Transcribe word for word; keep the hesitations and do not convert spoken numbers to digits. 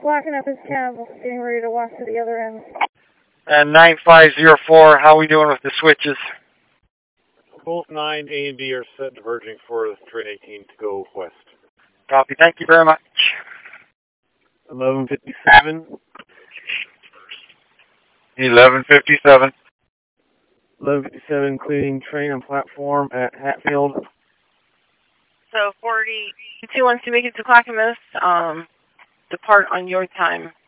locking up his cab, getting ready to walk to the other end. And nine five zero four, how are we doing with the switches? Both nine A and B are set diverging for train eighteen to go west. Copy, thank you very much. eleven fifty-seven. eleven fifty-seven. eleven fifty-seven, cleaning train on platform at Hatfield. So forty-two wants to make it to Clackamas, um, depart on your time.